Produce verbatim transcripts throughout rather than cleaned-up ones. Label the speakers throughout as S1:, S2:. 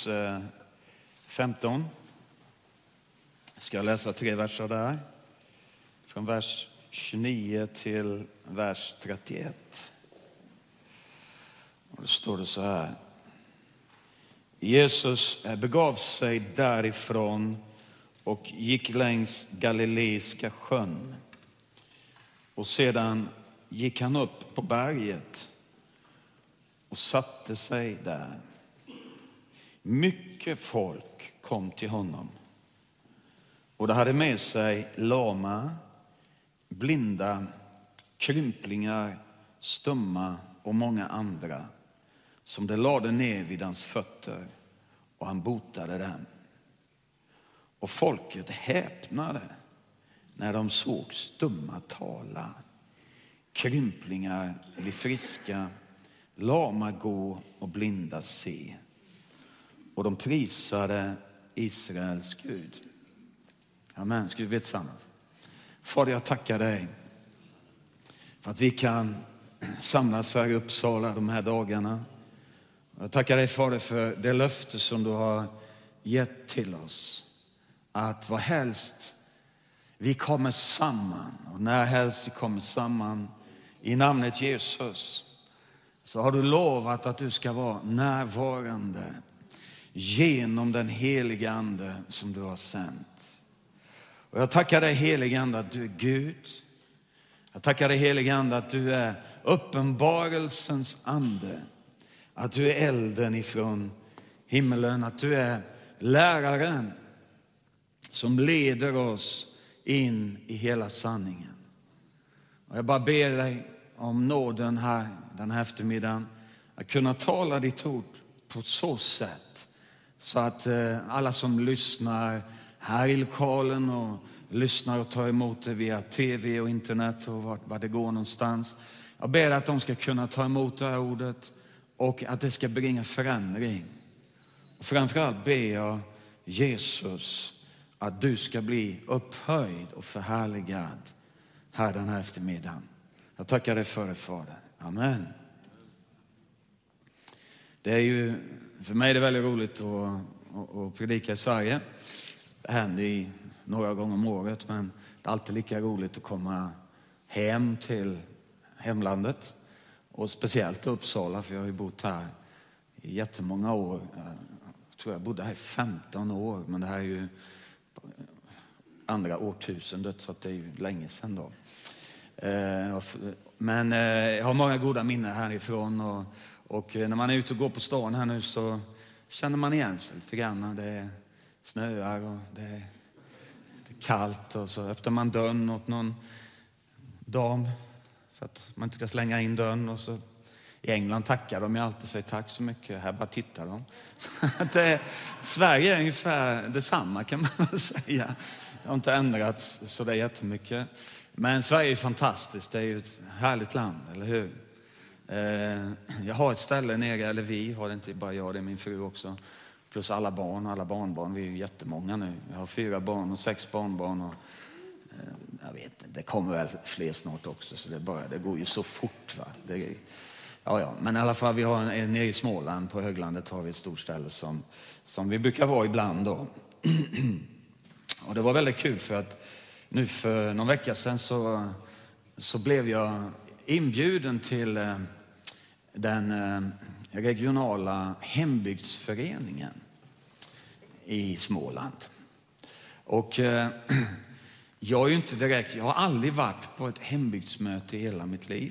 S1: Markus femton. Jag ska läsa tre verser där. Från vers tjugonio till vers trettioett. Och då står det så här. Jesus begav sig därifrån och gick längs Galileiska sjön. Och sedan gick han upp på berget och satte sig där. Mycket folk kom till honom. Och det hade med sig lama, blinda, krymplingar, stumma och många andra som det lade ner vid hans fötter, och han botade dem. Och folket häpnade när de såg stumma tala, krymplingar bli friska, lama gå och blinda se. Och de prisade Israels Gud. Amen. Ska vi be tillsammans? Fader, jag tackar dig för att vi kan samlas här i Uppsala de här dagarna. Jag tackar dig, Fader, för det löfte som du har gett till oss. Att vad helst vi kommer samman, och när helst vi kommer samman i namnet Jesus, så har du lovat att du ska vara närvarande genom den heliga ande som du har sänt. Och jag tackar dig, heliga ande, att du är Gud. Jag tackar dig, heliga ande, att du är uppenbarelsens ande. Att du är elden ifrån himmelen. Att du är läraren som leder oss in i hela sanningen. Och jag bara ber dig om nåden här den här eftermiddagen. Att kunna tala ditt ord på så sätt. Så att alla som lyssnar här i lokalen och lyssnar och tar emot det via tv och internet och vart, vart det går någonstans. Jag ber att de ska kunna ta emot det här ordet och att det ska bringa förändring. Och framförallt ber jag Jesus att du ska bli upphöjd och förhärligad här den här eftermiddagen. Jag tackar dig för det, Fader. Amen. Det är ju, för mig är det väldigt roligt att, att, att predika i Sverige. Det händer i några gånger om året, men det är alltid lika roligt att komma hem till hemlandet. Och speciellt Uppsala, för jag har ju bott här i jättemånga år. Jag tror jag bodde här i femton år, men det här är ju andra årtusendet, så att det är ju länge sedan då. Men jag har många goda minnen härifrån, och, och när man är ute och går på stan här nu så känner man igen sig lite grann. Det är snöar och det är, det är kallt, och så öppnar man dörren åt någon dam för att man inte ska slänga in dörren. Och så i England tackar de ju alltid och säger tack så mycket. Här bara tittar de. det, Sverige är ungefär detsamma, kan man väl säga. Det har inte ändrats så det är jättemycket. Men Sverige är fantastiskt. Det är ju ett härligt land, eller hur? Eh, jag har ett ställe nere, eller vi har det, inte bara jag, det är min fru också. Plus alla barn och alla barnbarn. Vi är ju jättemånga nu. Jag har fyra barn och sex barnbarn. Och, eh, jag vet inte, det kommer väl fler snart också. Så det, bara, det går ju så fort, va? Det, ja, ja. Men i alla fall, vi har en, en, nere i Småland på höglandet har vi ett stort ställe som, som vi brukar vara ibland då. Och det var väldigt kul, för att nu för någon vecka sedan så, så blev jag inbjuden till eh, den eh, regionala hembygdsföreningen i Småland. Och eh, jag är ju inte direkt, jag har aldrig varit på ett hembygdsmöte i hela mitt liv.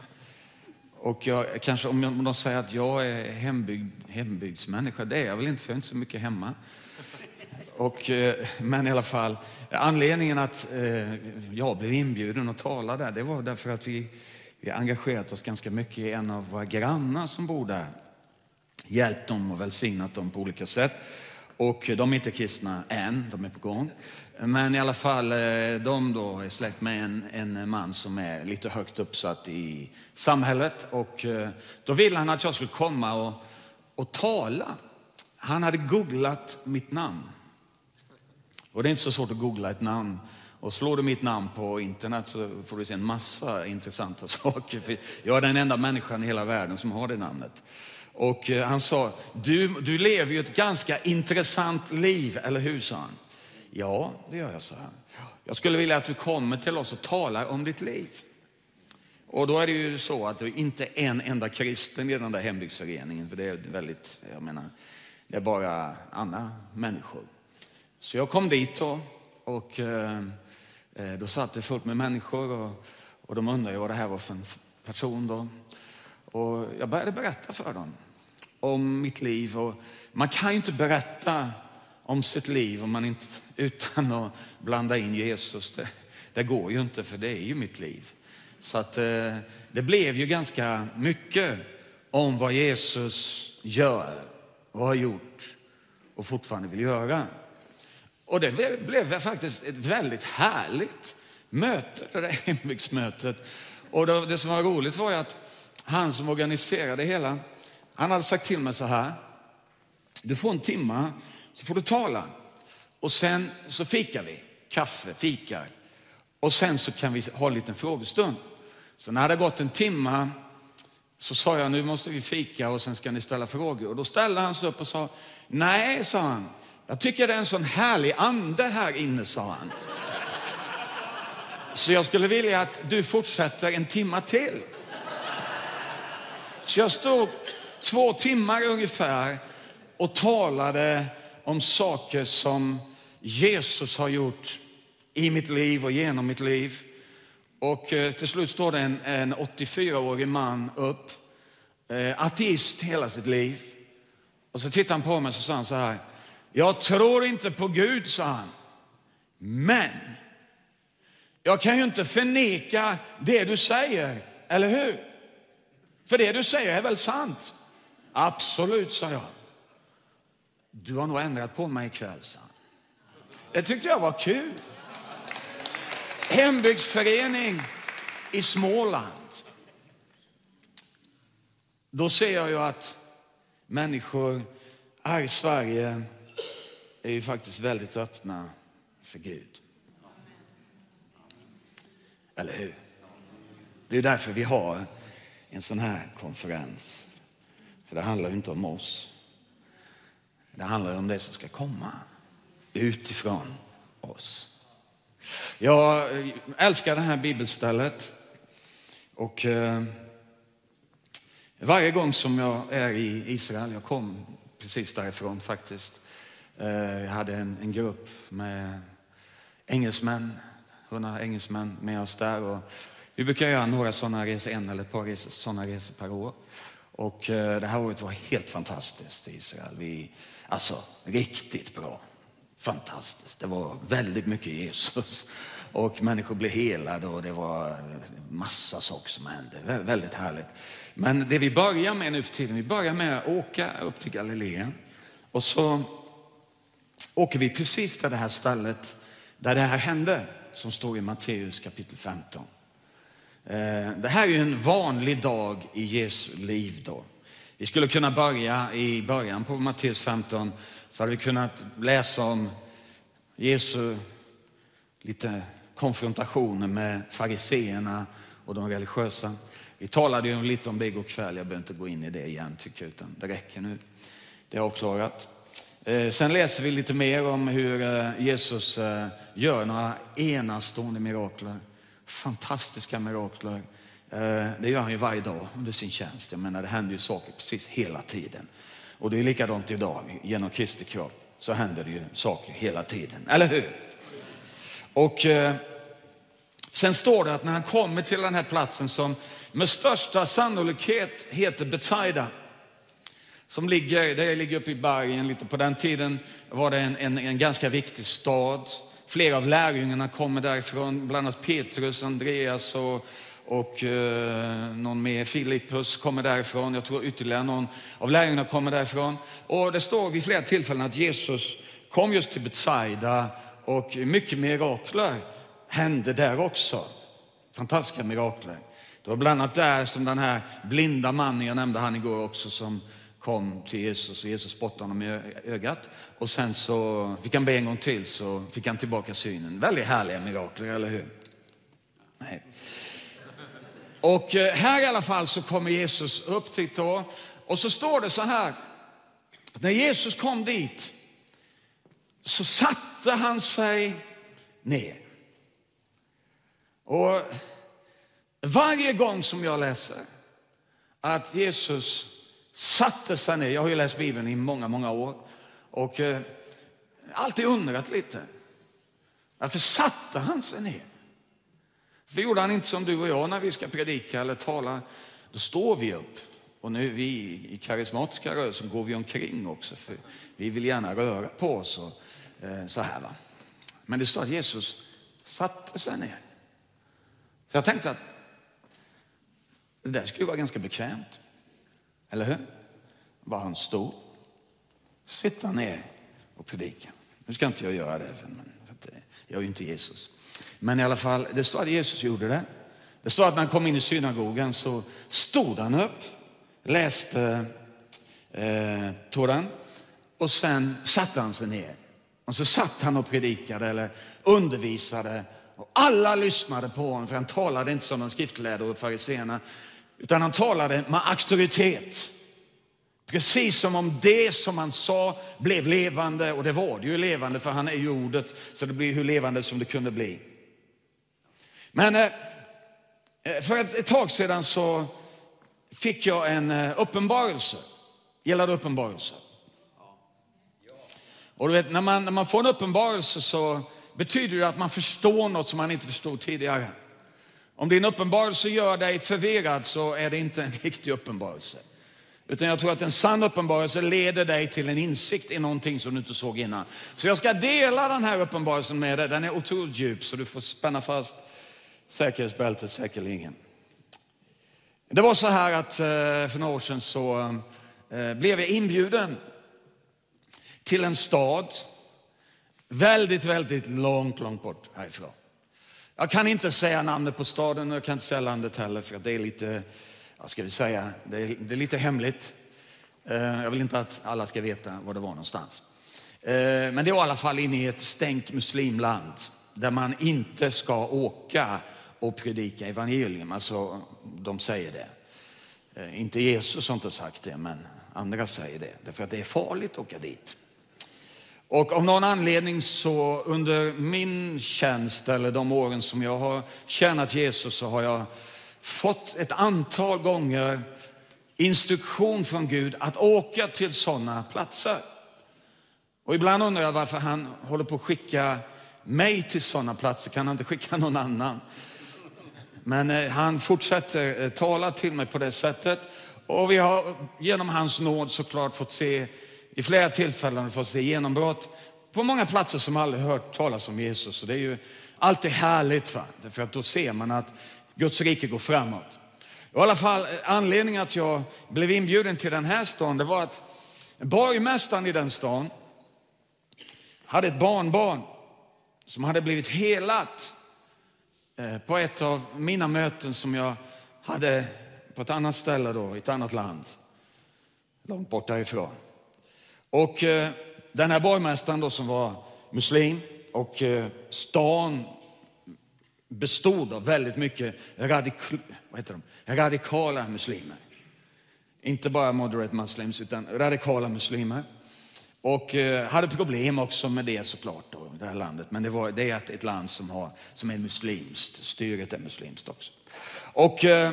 S1: Och jag, kanske om de säger att jag är hembygd, hembygdsmänniska, det är jag väl inte, för jag är inte så mycket hemma. Och, men i alla fall, anledningen att eh, jag blev inbjuden att tala där, det var därför att vi, vi engagerat oss ganska mycket i en av våra grannar som bor där. Hjälpt dem och välsignat dem på olika sätt. Och de är inte kristna än, de är på gång. Men i alla fall, de då är släkt med en, en man som är lite högt uppsatt i samhället. Och då ville han att jag skulle komma och, och tala. Han hade googlat mitt namn. Och det är inte så svårt att googla ett namn. Och slår du mitt namn på internet så får du se en massa intressanta saker. För jag är den enda människan i hela världen som har det namnet. Och han sa, du, du lever ju ett ganska intressant liv, eller hur, sa han. Ja, det gör jag, sa han. Jag skulle vilja att du kommer till oss och talar om ditt liv. Och då är det ju så att det är inte en enda kristen i den där hembygdsföreningen. För det är väldigt, jag menar, det är bara andra människor. Så jag kom dit då och eh, då satt det fullt med människor. Och, och de undrade vad det här var för en person då. Och jag började berätta för dem om mitt liv. Och man kan ju inte berätta om sitt liv om man inte, utan att blanda in Jesus. Det, det går ju inte, för det är ju mitt liv. Så att eh, det blev ju ganska mycket om vad Jesus gör och har gjort och fortfarande vill göra. Och det blev, blev faktiskt ett väldigt härligt möte, det där hembygdsmötet. Och det, det som var roligt var ju att han som organiserade det hela, han hade sagt till mig så här: du får en timma så får du tala. Och sen så fikar vi, kaffe, fikar. Och sen så kan vi ha en liten frågestund. Så när det hade gått en timma så sa jag, nu måste vi fika och sen ska ni ställa frågor. Och då ställde han sig upp och sa, nej, sa han. Jag tycker det är en sån härlig ande här inne, sa han. Så jag skulle vilja att du fortsätter en timma till. Så jag stod två timmar ungefär och talade om saker som Jesus har gjort i mitt liv och genom mitt liv. Och till slut står det en, en åttiofyraårig man upp, eh, ateist hela sitt liv. Och så tittar han på mig och så sa han så här: jag tror inte på Gud, sa han. Men jag kan ju inte förneka det du säger, eller hur? För det du säger är väl sant? Absolut, sa jag. Du har nog ändrat på mig ikväll, sa han. Det tyckte jag var kul. Hembygdsförening i Småland. Då ser jag ju att människor här i Sverige är ju faktiskt väldigt öppna för Gud. Eller hur? Det är därför vi har en sån här konferens. För det handlar ju inte om oss. Det handlar om det som ska komma utifrån oss. Jag älskar det här bibelstället. Och eh, varje gång som jag är i Israel, jag kom precis därifrån faktiskt. Eh, jag hade en, en grupp med engelsmän, hundra engelsmän med oss där. Och vi brukar göra några sådana resor, en eller ett par resor, sådana resor per år. Och eh, det här året var helt fantastiskt i Israel. Vi, alltså riktigt bra. Fantastiskt. Det var väldigt mycket Jesus. Och människor blev helade och det var massa saker som hände. Väldigt härligt. Men det vi börjar med nu för tiden, vi börjar med att åka upp till Galileen. Och så åker vi precis till det här stället där det här hände, som står i Matteus kapitel femton. Det här är ju en vanlig dag i Jesu liv då. Vi skulle kunna börja i början på Matteus femton, så hade vi kunnat läsa om Jesu lite konfrontationer med fariseerna och de religiösa. Vi talade ju lite om det igår kväll, jag behöver inte gå in i det igen tycker jag, utan det räcker nu. Det är avklarat. Sen läser vi lite mer om hur Jesus gör några enastående mirakler. Fantastiska mirakler. Det gör han ju varje dag under sin tjänst. Jag menar, det händer ju saker precis hela tiden. Och det är likadant idag. Genom Kristi kropp så händer det ju saker hela tiden. Eller hur? Och eh, sen står det att när han kommer till den här platsen som med största sannolikhet heter Betsaida. Som ligger, det ligger uppe i bergen lite. På den tiden var det en, en, en ganska viktig stad. Flera av lärjungarna kommer därifrån. Bland annat Petrus, Andreas och... Och eh, någon med Filippus kommer därifrån. Jag tror ytterligare någon av lärjungarna kommer därifrån. Och det står vid flera tillfällen att Jesus kom just till Betsaida. Och mycket mirakler hände där också. Fantastiska mirakler. Det var bland annat där som den här blinda mannen, jag nämnde han igår också, som kom till Jesus. Och Jesus spottade honom i ögat. Och sen så fick han be en gång till, så fick han tillbaka synen. Väldigt härliga mirakler, eller hur? Nej. Och här i alla fall så kommer Jesus upp dit då. och så står det så här, att när Jesus kom dit så satte han sig ner. Och varje gång som jag läser att Jesus satte sig ner, jag har ju läst Bibeln i många, många år och eh, alltid undrat lite. Varför satte han sig ner? För gjorde han inte som du och jag när vi ska predika eller tala, då står vi upp. Och nu vi i karismatiska rörelsen går vi omkring också, för vi vill gärna röra på oss och eh, så här va. Men det står att Jesus satte sig ner. Så jag tänkte att det där skulle vara ganska bekvämt. Eller hur? Bara han stod, sitta ner och predika. Nu ska inte jag göra det, för, för att jag är ju inte Jesus. Men i alla fall, det står att Jesus gjorde det. Det står att när han kom in i synagogan så stod han upp, läste eh, Toran och sen satte han sig ner. Och så satt han och predikade eller undervisade. Och alla lyssnade på honom, för han talade inte som de skriftlärda och fariséerna, utan han talade med auktoritet. Precis som om det som han sa blev levande, och det var det ju levande, för han är ju ordet, så det blir hur levande som det kunde bli. Men eh, för ett, ett tag sedan så fick jag en eh, uppenbarelse. Gällande uppenbarelse. Och du vet, när man, när man får en uppenbarelse så betyder det att man förstår något som man inte förstod tidigare. Om din uppenbarelse gör dig förvirrad så är det inte en riktig uppenbarelse. Utan jag tror att en sann uppenbarelse leder dig till en insikt i någonting som du inte såg innan. Så jag ska dela den här uppenbarelsen med dig. Den är otroligt djup, så du får spänna fast säkerhetsbältet säkerligen. Det var så här att för några år sedan så blev jag inbjuden till en stad väldigt, väldigt långt, långt bort härifrån. Jag kan inte säga namnet på staden och jag kan inte säga landet heller, för att det är lite, vad ska vi säga, det är, det är lite hemligt. Jag vill inte att alla ska veta var det var någonstans. Men det var i alla fall inne i ett stängt muslimland där man inte ska åka och predika evangelium. Alltså, de säger det. Inte Jesus har inte sagt det, men andra säger det. Därför att det är farligt att åka dit. Och av någon anledning så under min tjänst eller de åren som jag har tjänat Jesus så har jag fått ett antal gånger instruktion från Gud att åka till sådana platser. Och ibland undrar jag varför han håller på att skicka mig till sådana platser. Kan han inte skicka någon annan? Men eh, han fortsätter eh, tala till mig på det sättet. Och vi har genom hans nåd såklart fått se i flera tillfällen fått se genombrott på många platser som aldrig hört talas om Jesus. Och det är ju alltid härligt, va? För att då ser man att Guds rike går framåt. I alla fall anledningen att jag blev inbjuden till den här stan, det var att borgmästaren i den stan hade ett barnbarn som hade blivit helat på ett av mina möten som jag hade på ett annat ställe då, i ett annat land, långt bort därifrån. Och eh, den här borgmästaren då som var muslim, och eh, stan bestod av väldigt mycket radik- vad heter de? radikala muslimer. Inte bara moderate muslims utan radikala muslimer. Och eh, hade problem också med det såklart då, i det här landet. Men det, var, det är ett, ett land som, har, som är muslimskt, styret är muslimskt också. Och eh,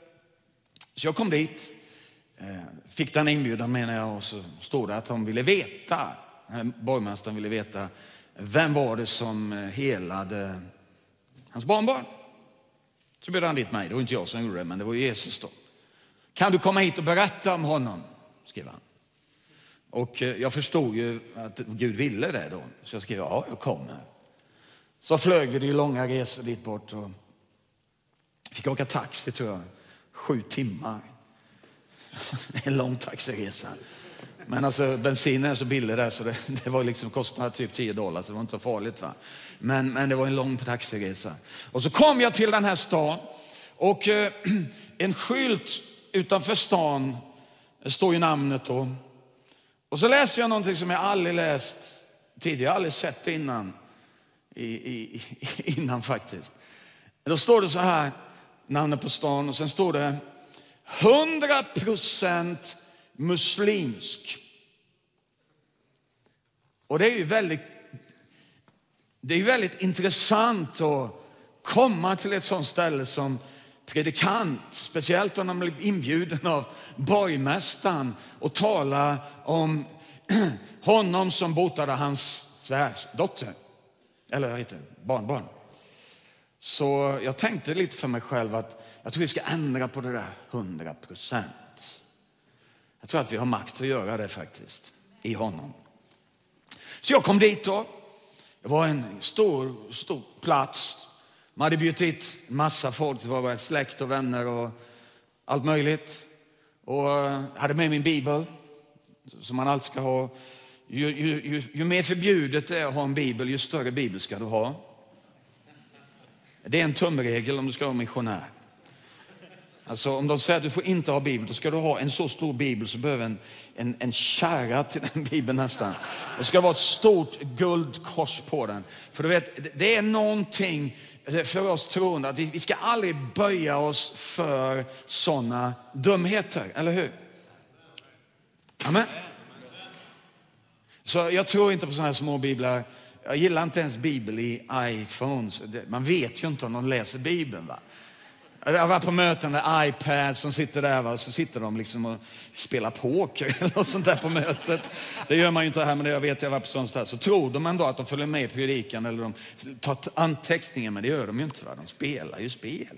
S1: så jag kom dit. Fick den inbjudan menar jag, och så stod det att de ville veta, borgmästaren ville veta, vem var det som helade hans barnbarn. Så bjöd han dit mig, det var inte jag som gjorde det, men det var Jesus då. Kan du komma hit och berätta om honom, skrev han. Och jag förstod ju att Gud ville det då, så jag skrev, ja jag kommer. Så flög vi det långa resor dit bort och fick åka taxi tror jag, sju timmar. En lång taxiresa. Men alltså bensinen är så billig där så det, det var liksom kostade typ tio dollar så det var inte så farligt va. Men, men det var en lång taxiresa. Och så kom jag till den här stan och eh, en skylt utanför stan står ju namnet då. Och så läste jag någonting som jag aldrig läst tidigare, jag har aldrig sett det innan. I, i, innan faktiskt. Då står det så här, namnet på stan, och sen står det hundra procent muslimsk. Och det är ju väldigt, det är ju väldigt intressant att komma till ett sånt ställe som predikant, speciellt om man blir inbjuden av borgmästaren och tala om honom som botade hans så här, dotter, eller jag vet inte, barnbarn. Så jag tänkte lite för mig själv att jag tror vi ska ändra på det där hundra procent. Jag tror att vi har makt att göra det faktiskt i honom. Så jag kom dit då. Det var en stor, stor plats. Man hade bjudit hit en massa folk. Det var släkt och vänner och allt möjligt. Och jag hade med min bibel som man alltid ska ha. Ju, ju, ju, ju mer förbjudet det är att ha en bibel, ju större bibel ska du ha. Det är en tumregel om du ska vara missionär. Alltså om de säger att du får inte ha bibel, då ska du ha en så stor bibel så behöver en, en, en kärra till den bibeln nästan. Det ska vara ett stort guldkors på den. För du vet, det är någonting för oss troende att vi, vi ska aldrig böja oss för sådana dumheter, eller hur? Amen. Så jag tror inte på sådana här små biblar. Jag gillar inte ens bibel i iPhones. Man vet ju inte om de läser bibeln, va? Jag var på möten med iPad som sitter där, va? Så sitter de liksom och spelar poker eller något sånt där på mötet. Det gör man ju inte här, men det jag vet jag var på sånt där. Så tror de ändå att de följer med i predikan eller de tar anteckningar, men det gör de ju inte, va? De spelar ju spel.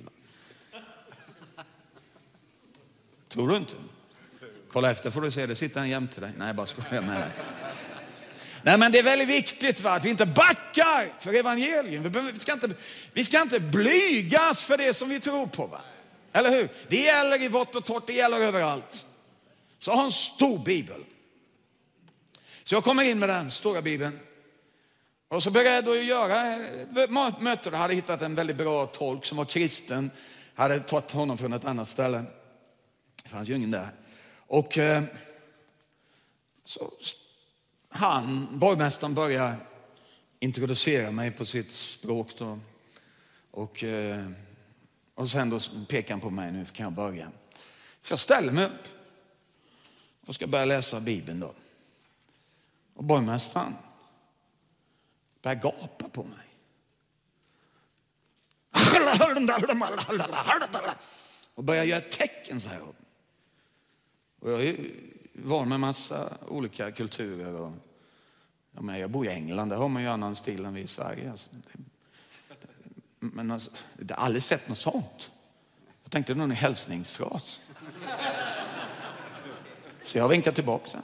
S1: Tror du inte? Kolla efter får du se, det sitter en jämte dig. Nej, bara skojar med dig. Nej, men det är väldigt viktigt, va? Att vi inte backar för evangelium. Vi, behöver, vi, ska inte, vi ska inte blygas för det som vi tror på, va? Eller hur? Det gäller i vått och torrt, det gäller överallt. Så ha en stor bibel. Så jag kommer in med den stora bibeln. Och så beredd att göra möte. Jag hade hittat en väldigt bra tolk som var kristen. Hade tagit honom från ett annat ställe. Det fanns ju ingen där. Och eh, så... Han, borgmästaren, börjar introducera mig på sitt språk då. Och, och sen då pekar han på mig, nu kan jag börja. Så jag ställer mig upp och ska börja läsa Bibeln då. Och borgmästaren börjar gapa på mig. Och börjar göra tecken så här. Och jag är van med massa olika kulturer. Och, ja, men jag bor i England, där har man ju annan stil än vi i Sverige. Alltså, men alltså, jag har aldrig sett något sånt. Jag tänkte någon är hälsningsfras. Så jag vinkar tillbaka.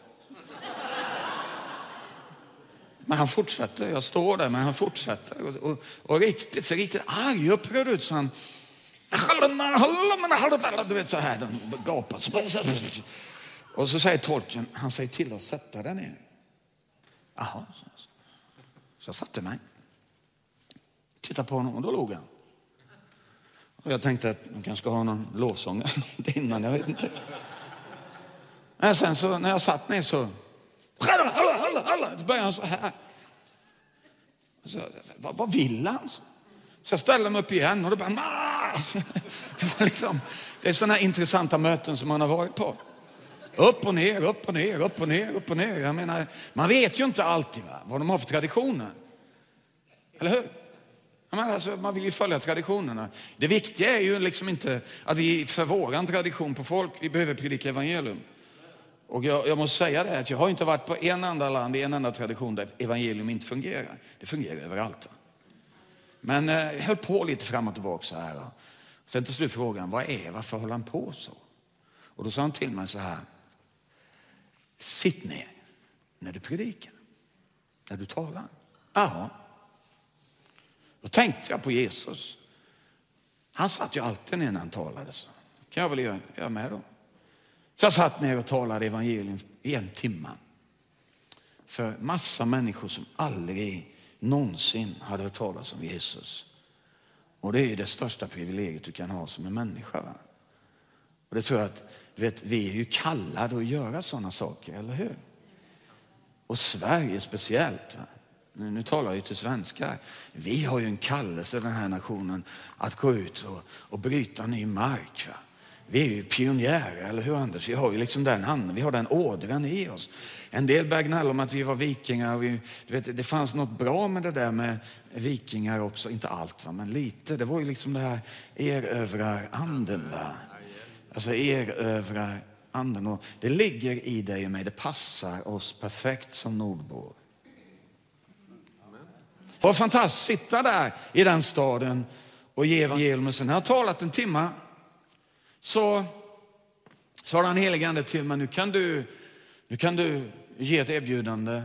S1: Men han fortsätter, jag står där, men han fortsätter. Och, och, och riktigt, så riktigt arg upprörd ut så han... Du vet så här, de gapar. Och så säger tolken, han säger till att sätta den ner. Jaha, så jag satte mig. Titta på honom och då låg han. Och jag tänkte att de kanske ska ha någon lovsång innan, jag vet inte. Men sen så när jag satt ner så så började han så här. Så, vad, vad vill han? Så jag ställde mig upp igen och då bara det, var liksom, det är sådana intressanta möten som man har varit på. Upp och ner, upp och ner, upp och ner, upp och ner. Jag menar, man vet ju inte alltid, va, vad de har för traditioner. Eller hur? Menar, alltså, man vill ju följa traditionerna. Det viktiga är ju liksom inte att vi för våran tradition på folk, vi behöver predika evangelium. Och jag, jag måste säga det, att jag har inte varit på en enda land, i en enda tradition där evangelium inte fungerar. Det fungerar överallt. Va? Men eh, jag höll på lite fram och tillbaka så här. Va? Sen till slut frågan, vad är, varför håller han på så? Och då sa han till mig så här. Sitt ner när du predikar. När du talar. Ja. Då tänkte jag på Jesus. Han satt ju alltid ner när han talade. Så kan jag väl göra, göra med då. Så jag satt ner och talade evangelium i en timme. För massa människor som aldrig någonsin hade hört talas om Jesus. Och det är det största privilegiet du kan ha som en människa. Va? Och det tror jag att du vet, vi är ju kallade att göra sådana saker, eller hur? Och Sverige speciellt. Va? Nu, nu talar jag ju till svenskar. Vi har ju en kallelse, den här nationen, att gå ut och, och bryta ny mark. Va? Vi är ju pionjärer, eller hur Anders? Vi har ju liksom den handen, vi har den ådran i oss. En del började gnälla om att vi var vikingar. Och vi, du vet, det fanns något bra med det där med vikingar också. Inte allt, va, men lite. Det var ju liksom det här erövrar anden. Va? Alltså erövrar anden. Och det ligger i dig och mig. Det passar oss perfekt som nordbor. Det var fantastiskt att sitta där i den staden och ge evangelium. Sen har jag talat en timme. Så sa den helige ande till mig, nu kan du, nu kan du ge ett erbjudande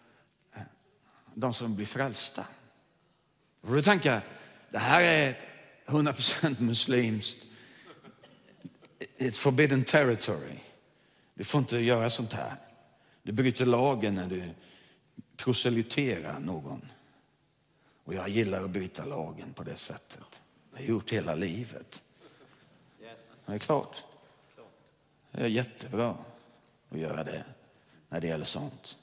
S1: de som blir frälsta. Och då tänker jag, det här är hundra procent muslimskt. It's forbidden territory. Du får inte göra sånt här. Du bryter lagen när du proselyterar någon. Och jag gillar att bryta lagen på det sättet. Jag har gjort hela livet. Det är klart. Det är jättebra att göra det när det gäller sånt.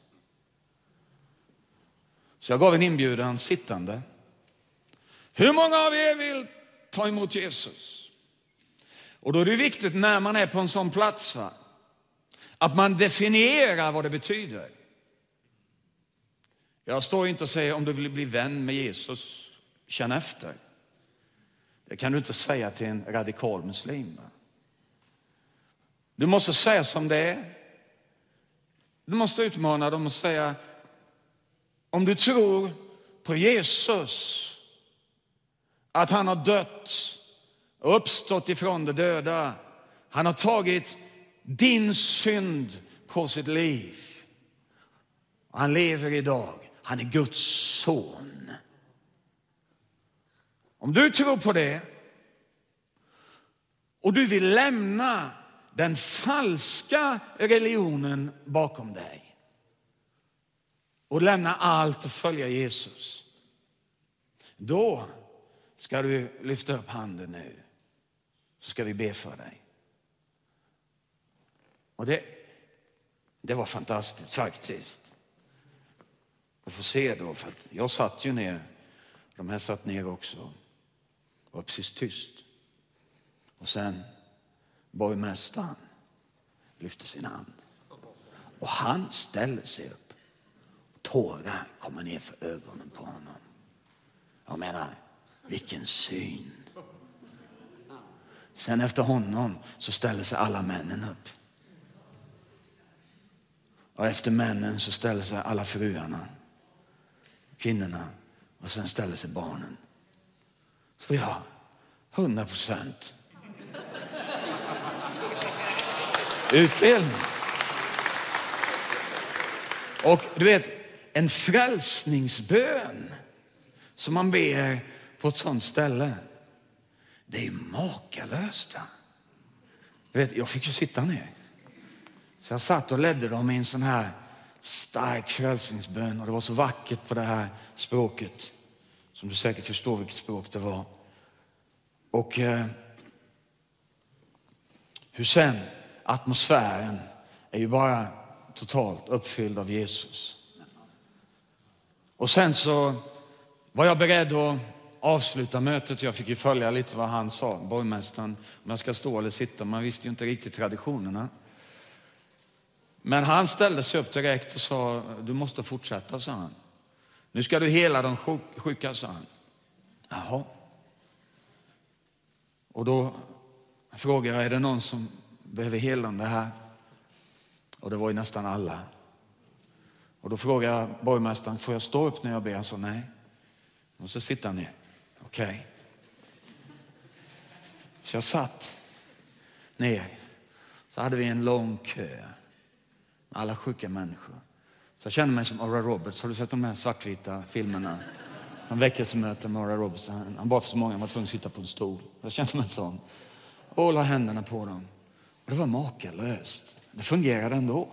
S1: Så jag gav en inbjudan sittande. Hur många av er vill ta emot Jesus? Och då är det viktigt när man är på en sån plats, va? Att man definierar vad det betyder. Jag står inte och säger om du vill bli vän med Jesus, känn efter. Det kan du inte säga till en radikal muslim. Va? Du måste säga som det är. Du måste utmana dem och säga, om du tror på Jesus, att han har dött och uppstått ifrån de döda. Han har tagit din synd på sitt liv. Han lever idag. Han är Guds son. Om du tror på det och du vill lämna den falska religionen bakom dig och lämna allt och följa Jesus, då ska du lyfta upp handen nu, så ska vi be för dig. Och det, det var fantastiskt faktiskt. Och få se då, för att jag satt ju ner, de här satt ner också, var precis tyst. Och sen borgmästaren lyfte sin hand. Och han ställde sig upp. Tårar kommer ner för ögonen på honom. Jag menar, vilken syn. Sen efter honom så ställer sig alla männen upp. Och efter männen så ställer sig alla fruarna, kvinnorna, och sen ställer sig barnen. Så ja, hundra procent. Utdelning. Och du vet, en frälsningsbön som man ber på ett sånt ställe, det är makalöst. Du vet, jag fick ju sitta ner. Så jag satt och ledde dem i en sån här stark frälsningsbön. Och det var så vackert på det här språket, som du säkert förstår vilket språk det var. Och eh, hur sen atmosfären är ju bara totalt uppfylld av Jesus. Och sen så var jag beredd att avsluta mötet. Jag fick ju följa lite vad han sa, borgmästaren, om jag ska stå eller sitta. Man visste ju inte riktigt traditionerna. Men han ställde sig upp direkt och sa, du måste fortsätta, sa han. Nu ska du hela de sjuka, sa han. Jaha. Och då frågade jag, är det någon som behöver helande här? Och det var ju nästan alla. Och då frågade jag borgmästaren, får jag stå upp när jag ber? Han sa nej. Och så sitter han ner. Okej. Okay. Så jag satt ner. Så hade vi en lång kö med alla sjuka människor. Så jag kände mig som Oral Roberts. Har du sett de här svartvita filmerna? En väckelsemöte med Oral Roberts. Han, han var för så många, han var tvungen att sitta på en stol. Jag kände mig sån. Och la händerna på dem. Och det var makalöst. Det fungerade ändå.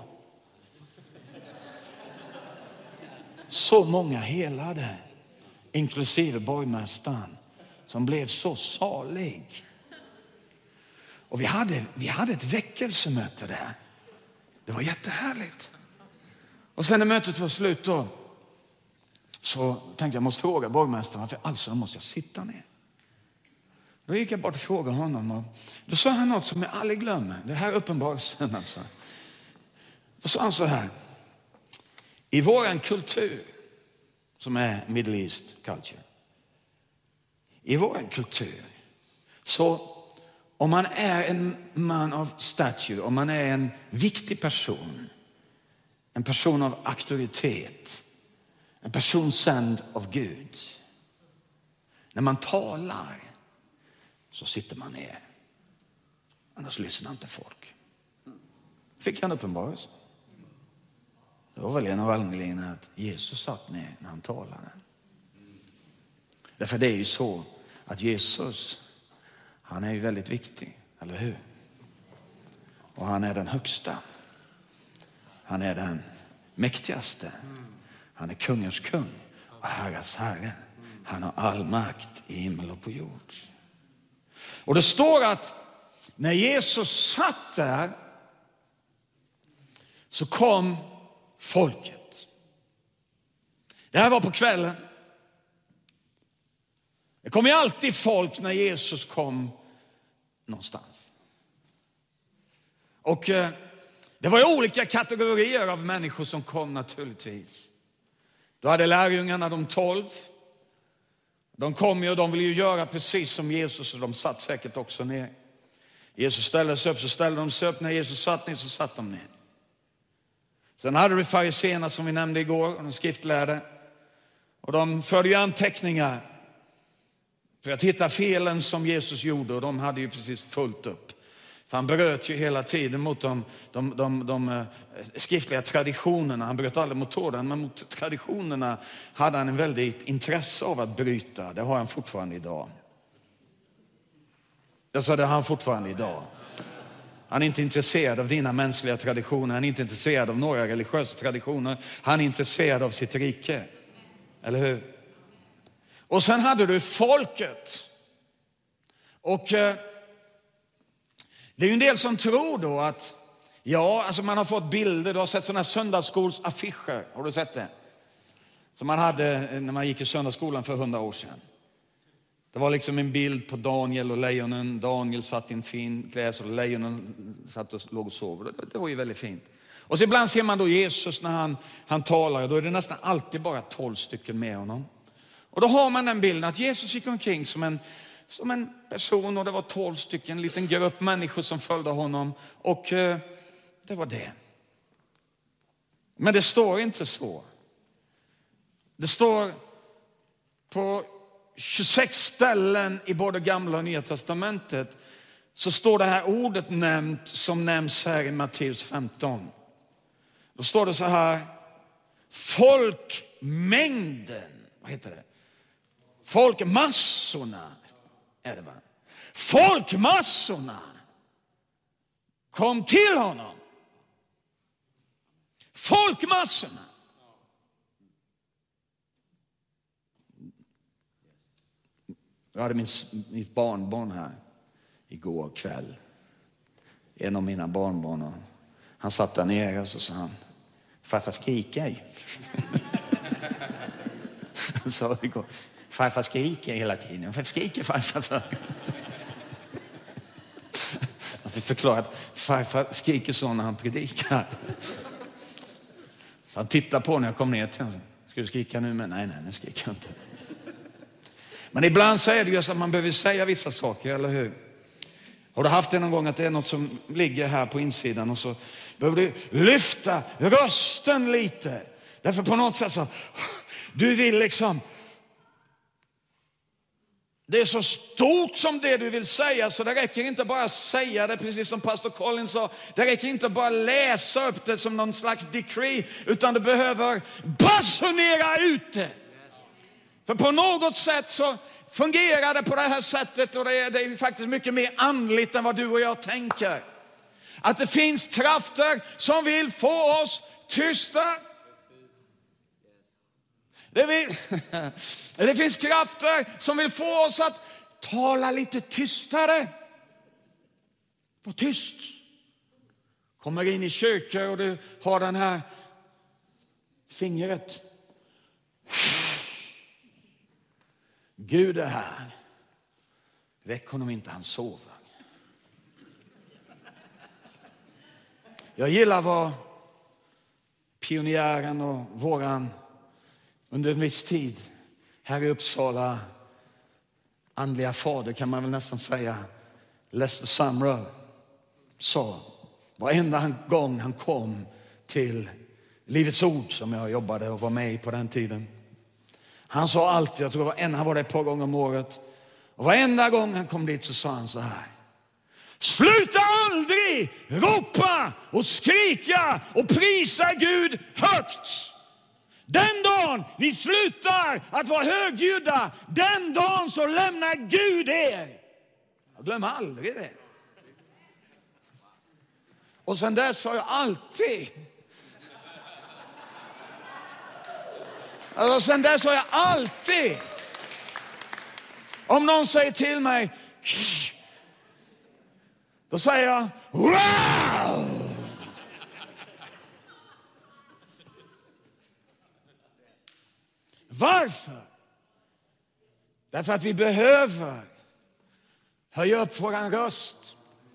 S1: Så många helade, inklusive borgmästaren, som blev så salig. Och vi hade, vi hade ett väckelsemöte där. Det var jättehärligt. Och sen när mötet var slut då, så tänkte jag, jag måste fråga borgmästaren, varför alltså måste jag sitta ner? Då gick jag bort och frågade honom. Och då sa han något som jag aldrig glömmer. Det här är uppenbarelsen alltså. Då sa han så här. I våran kultur, som är Middle East culture. I våran kultur. Så om man är en man av stature, om man är en viktig person. En person av auktoritet. En person sänd av Gud. När man talar så sitter man ner. Annars lyssnar inte folk. Fick han uppenbarelse. Det var väl en av anledningarna att Jesus satt ner när han talade. Därför det är ju så att Jesus, han är ju väldigt viktig, eller hur? Och han är den högsta. Han är den mäktigaste. Han är kungens kung och herras herre. Han har all makt i himmel och på jord. Och det står att när Jesus satt där så kom folket. Det här var på kvällen. Det kom ju alltid folk när Jesus kom någonstans. Och eh, det var ju olika kategorier av människor som kom naturligtvis. Då hade lärjungarna de tolv. De kom ju och de ville ju göra precis som Jesus och de satt säkert också ner. Jesus ställde sig upp så ställde de sig upp. När Jesus satt ner så satt de ner. Sen hade vi fariséerna som vi nämnde igår och de skriftlärde. Och de förde ju anteckningar för att hitta felen som Jesus gjorde och de hade ju precis fullt upp. För han bröt ju hela tiden mot de, de, de, de skriftliga traditionerna. Han bröt aldrig mot Toran, men mot traditionerna hade han en väldigt intresse av att bryta. Det har han fortfarande idag. Jag sa det har han fortfarande idag. Han är inte intresserad av dina mänskliga traditioner. Han är inte intresserad av några religiösa traditioner. Han är intresserad av sitt rike. Eller hur? Och sen hade du folket. Och eh, det är ju en del som tror då att ja, alltså man har fått bilder. Du har sett sådana här söndagsskolsaffischer. Har du sett det? Som man hade när man gick i söndagsskolan för hundra år sedan. Det var liksom en bild på Daniel och lejonen. Daniel satt i en fin klädsel och lejonen satt och låg och sov. Det, det var ju väldigt fint. Och så ibland ser man då Jesus när han, han talar. Då är det nästan alltid bara tolv stycken med honom. Och då har man den bilden att Jesus gick omkring som en, som en person. Och det var tolv stycken, en liten grupp människor som följde honom. Och eh, det var det. Men det står inte så. Det står på tjugosex ställen i både gamla och nya testamentet så står det här ordet nämnt som nämns här i Matteus femton. Då står det så här: folkmängden, vad heter det? Folkmassorna är det va? Folkmassorna kom till honom. Folkmassorna. Jag hade min, mitt barnbarn här igår kväll. En av mina barnbarn. Och han satt där nere och så sa han: farfar skriker ej. Han sa igår: farfar skriker hela tiden. Varför skriker farfar? Jag fick förklara att farfar skriker så när han predikar. Så han tittar på när jag kom ner till honom. Ska du skrika nu? Men nej, nej, nu skriker jag inte. Men ibland så är det ju så att man behöver säga vissa saker, eller hur? Har du haft det någon gång att det är något som ligger här på insidan och så behöver du lyfta rösten lite. Därför på något sätt så, du vill liksom, det är så stort som det du vill säga så det räcker inte bara att säga det precis som pastor Colin sa. Det räcker inte bara läsa upp det som någon slags decree utan du behöver basunera ut det. För på något sätt så fungerar det på det här sättet och det är, det är faktiskt mycket mer andligt än vad du och jag tänker. Att det finns krafter som vill få oss tysta. Det, vill, det finns krafter som vill få oss att tala lite tystare. Var tyst. Kommer in i kyrkor och du har den här fingret. Gud är här. väck honom inte, han sover. Jag gillar vad pionjären och våran under en viss tid här i Uppsala andliga fader, kan man väl nästan säga, Lester Sumrall, sa varenda gång han kom till Livets ord, som jag jobbade och var med i på den tiden. Han sa alltid, jag tror det var en, han var där ett par gånger om året, och varenda gång han kom dit så sa han så här: sluta aldrig ropa och skrika och prisa Gud högt. Den dagen ni slutar att vara högljudda, den dagen så lämnar Gud er. Jag glömmer aldrig det. Och sen dess har jag alltid Alltså sen dess har jag alltid, om någon säger till mig shh, då säger jag wow. Varför? Därför att vi behöver höja upp våran röst.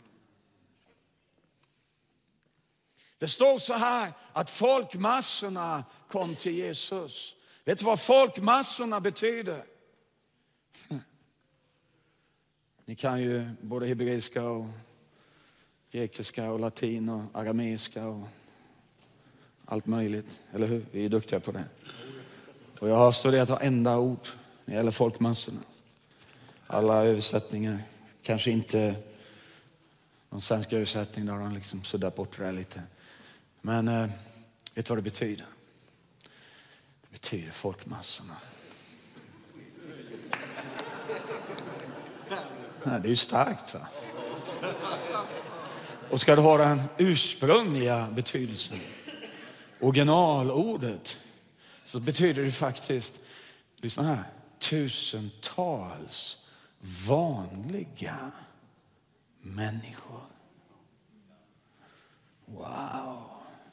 S1: Det står så här att folkmassorna kom till Jesus. Vet du vad folkmassorna betyder? Ni kan ju både hebreiska och grekiska och latin och arameiska och allt möjligt. Eller hur? Vi är duktiga på det. Och jag har studerat varenda ord när det gäller folkmassorna. Alla översättningar. Kanske inte någon svensk översättning där de liksom suddat bort det där lite. Men eh, vet du vad det betyder? Det betyder folkmassorna. Nej, det är ju starkt, va? Och ska du ha den ursprungliga betydelsen, originalordet, så betyder det faktiskt, lyssna här, tusentals vanliga människor. Wow.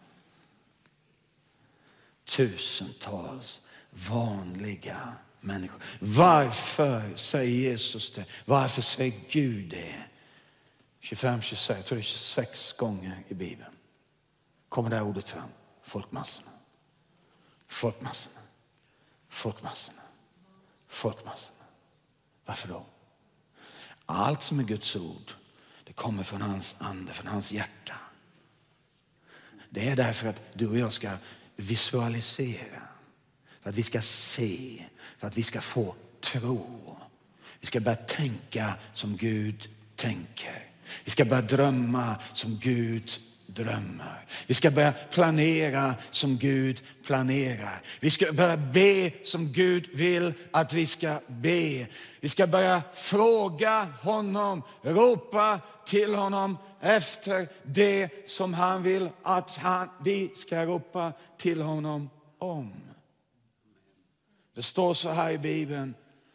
S1: Tusentals vanliga människor. Varför säger Jesus det? Varför säger Gud det? tjugofem, tjugosex, jag tror det är tjugosex gånger i Bibeln kommer det här ordet fram. Folkmassorna. Folkmassorna. Folkmassorna. Folkmassorna. Varför då? Allt som är Guds ord, det kommer från hans ande, från hans hjärta. Det är därför att du och jag ska visualisera. För att vi ska se. För att vi ska få tro. Vi ska börja tänka som Gud tänker. Vi ska börja drömma som Gud drömmer. Vi ska börja planera som Gud planerar. Vi ska börja be som Gud vill att vi ska be. Vi ska börja fråga honom, ropa till honom efter det som han vill att han, vi ska ropa till honom om. Det står så här i Bibeln: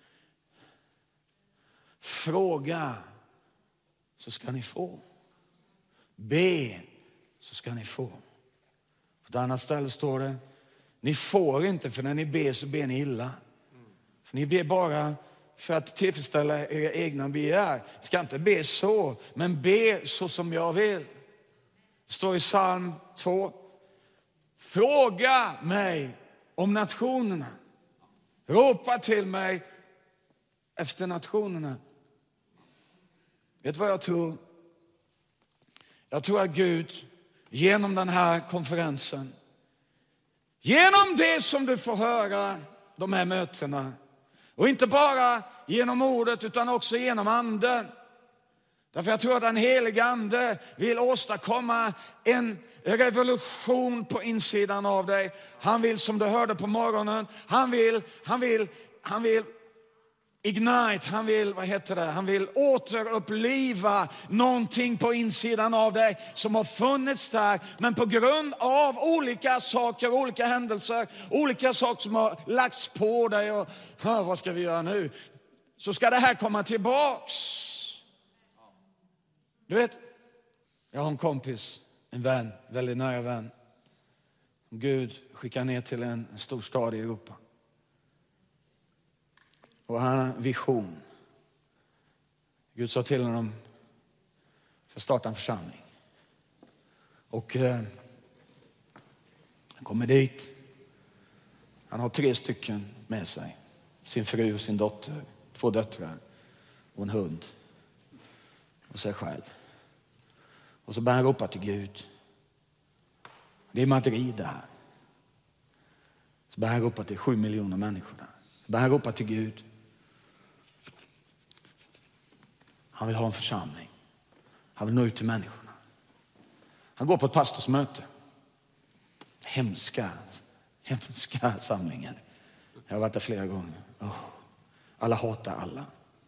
S1: fråga så ska ni få. Be så ska ni få. På ett annat ställe står det: ni får inte, för när ni ber så ber ni illa. För ni ber bara för att tillfredsställa era egna begär. Ni ska inte be så, men be så som jag vill. Det står i psalm två: fråga mig om nationerna. Ropa till mig efter nationerna. Vet du vad jag tror? Jag tror att Gud genom den här konferensen, genom det som du får höra de här mötena, och inte bara genom ordet utan också genom anden. Därför jag tror att den heliga ande vill åstadkomma en revolution på insidan av dig. Han vill, som du hörde på morgonen, han vill, han vill, han vill ignite, han vill, vad heter det? Han vill återuppliva någonting på insidan av dig som har funnits där, men på grund av olika saker, olika händelser, olika saker som har lagts på dig och vad ska vi göra nu? Så ska det här komma tillbaks. Du vet, jag har en kompis, en vän, väldigt nära vän. Gud skickar ner till en stor stad i Europa. Och han har en vision. Gud sa till honom, jag ska starta en församling. Och eh, han kommer dit. Han har tre stycken med sig. Sin fru, sin dotter, två döttrar och en hund. Och sig själv. Och så börjar han ropa till Gud. Det är Madrid där. Så börjar han ropa till sju miljoner människor där. Så börjar han ropa till Gud. Han vill ha en församling. Han vill nå ut till människorna. Han går på ett pastorsmöte. Hemska, hemska samlingar. Jag har varit där flera gånger. Oh. Alla hatar alla.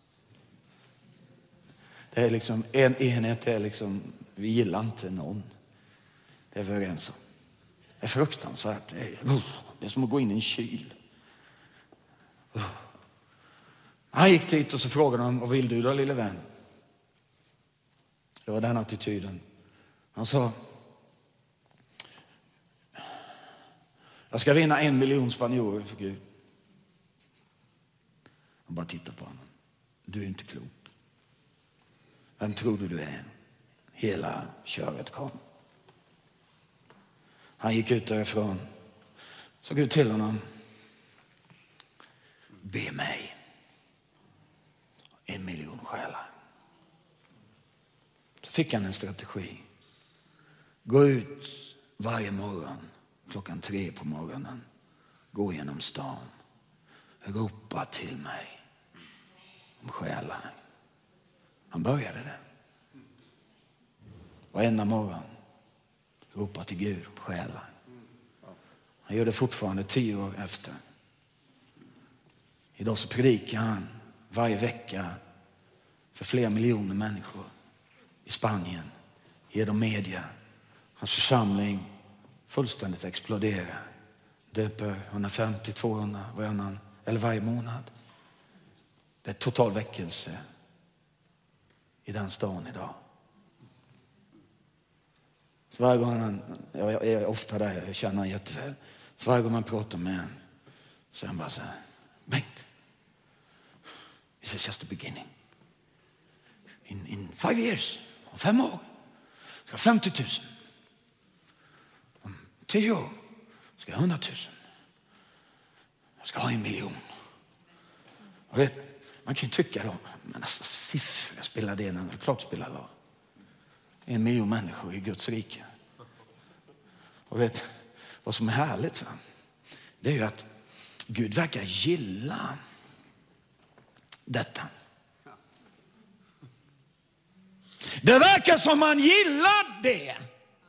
S1: Det är liksom, en enhet är liksom, vi gillar inte någon. Det är vi överens om. Det är fruktansvärt. Det är, oh, det är som att gå in i en kyl. Oh. Han gick dit och så frågade han, vad vill du då, lille vän? Det var den attityden. Han sa, jag ska vinna en miljon spanjorer för Gud. Han bara tittar på honom. Du är inte klok. Vem tror du du är? Hela köret kom. Han gick ut därifrån. Så Gud till honom. Be mig. En miljon själar. Så fick han en strategi. Gå ut varje morgon klockan tre på morgonen. Gå genom stan. Ropa till mig om själar. Han började det. Varenda morgon ropa till Gud om själar. Han gör det fortfarande tio år efter. Idag så predikar han varje vecka för flera miljoner människor i Spanien. Ger dem media. Hans församling fullständigt exploderar. Döper hundrafemtio till tvåhundra varannan, eller varje månad. Det är total väckelse i den stan idag. Så varje gång han, jag är ofta där, jag känner han jätteväl. Så varje gång man pratar med honom så är han bara så här, Bengt, this is just the beginning. In, in five years, om fem år, ska jag femtio tusen. Om tio år ska jag hundratusen. Jag ska ha en miljon. Och vet, man kan ju tycka då, men alltså siffror spelar det när klart spelar då. En miljon människor i Guds rike. Och vet, vad som är härligt, va? Det är ju att Gud verkar gilla detta. Det verkar som man gillar det.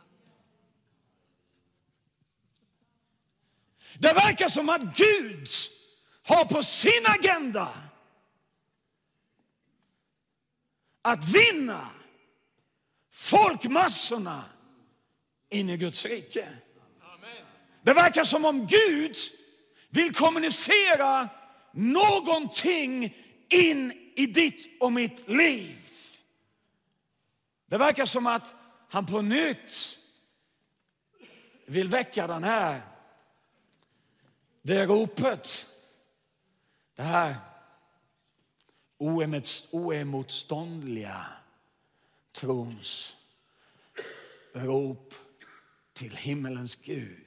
S1: Det verkar som att Gud har på sin agenda att vinna folkmassorna in i Guds rike. Det verkar som om Gud vill kommunicera någonting in i ditt och mitt liv. Det verkar som att han på nytt vill väcka den här, det ropet, det här oemotståndliga trons rop till himmelens Gud.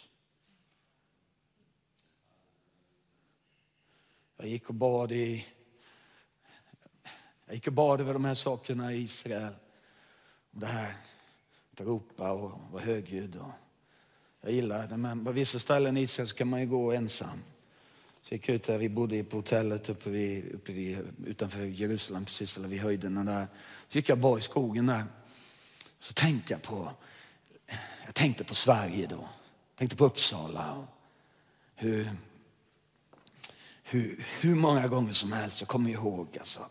S1: Jag gick och bad i jag gick och bad över de här sakerna i Israel. Om det här att ropa och vara högljudd. Och jag gillar det, men på vissa ställen i Israel så kan man ju gå ensam. Så jag gick ut där, vi bodde på hotellet uppe, vid, uppe vid, utanför Jerusalem, precis eller vid höjden där. Så gick jag bara i skogen där. Så tänkte jag på, jag tänkte på Sverige då. Jag tänkte på Uppsala. Och hur, hur, hur många gånger som helst, jag kommer ihåg alltså.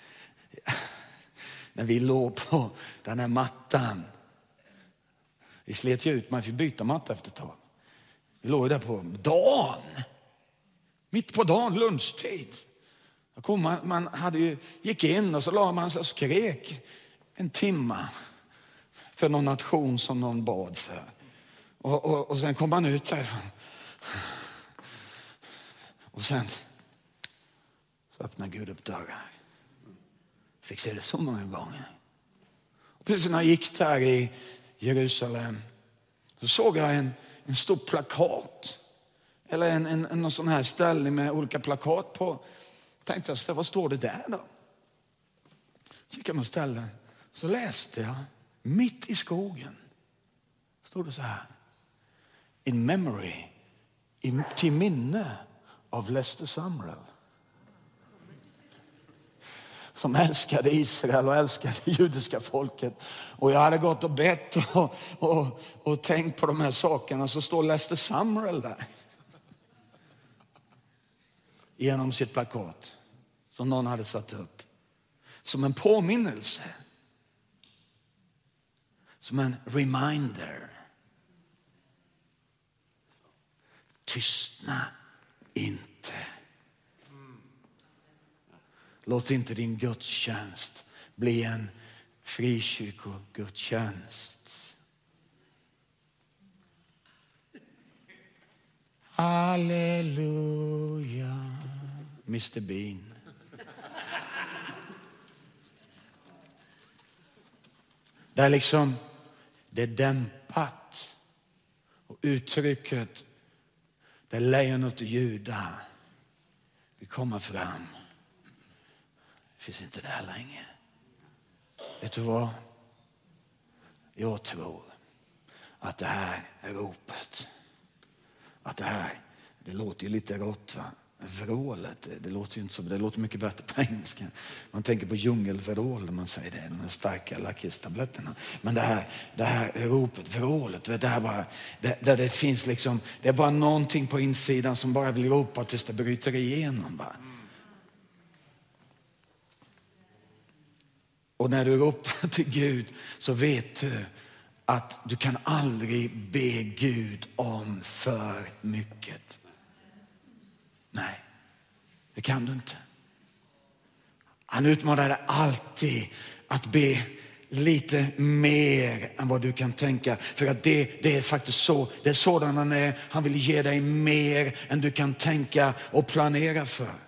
S1: När vi låg på den här mattan. Vi slet ju ut, man fick byta matta efter ett tag. Vi låg där på dagen. Mitt på dagen, lunchtid. Kom, man, man hade ju, gick in och så la man sig och skrek en timma för någon nation som någon bad för. Och, och, och sen kom man ut därifrån. Och sen så öppnade Gud upp dörrar. Fick se det så många gånger. Och precis när jag gick där i Jerusalem så såg jag en, en stor plakat. Eller en, en, en sån här ställning med olika plakat på. Tänkte jag, vad står det där då? Så gick jag och ställde. Så läste jag, mitt i skogen stod det så här. In memory, in, till minne av Lester Sumrall. Som älskade Israel och älskade det judiska folket. Och jag hade gått och bett och, och, och tänkt på de här sakerna. Så står Lester Sumrall där. Genom sitt plakat. Som någon hade satt upp. Som en påminnelse. Som en reminder. Tystna inte. Låt inte din gudstjänst bli en frikyrkogudstjänst. Halleluja. mister Bean. Det är liksom, det är dämpat. Och uttrycket, det är lejonet och Juda. Vi kommer fram. Det finns inte där länge. Vet du vad? Jag tror att det här är ropet. Att det här, det låter ju lite rått, va? Vrålet, det låter ju inte så, det låter mycket bättre på engelska. Man tänker på djungelvrål när man säger det, de starka lakritstabletterna. Men det här, det här ropet, vrålet, det här bara, det, där det finns liksom, det är bara någonting på insidan som bara vill ropa tills det bryter igenom, va? Och när du ropar till Gud så vet du att du kan aldrig be Gud om för mycket. Nej, det kan du inte. Han utmanar dig alltid att be lite mer än vad du kan tänka. För att det, det är faktiskt så, det är sådan han är. Han vill ge dig mer än du kan tänka och planera för.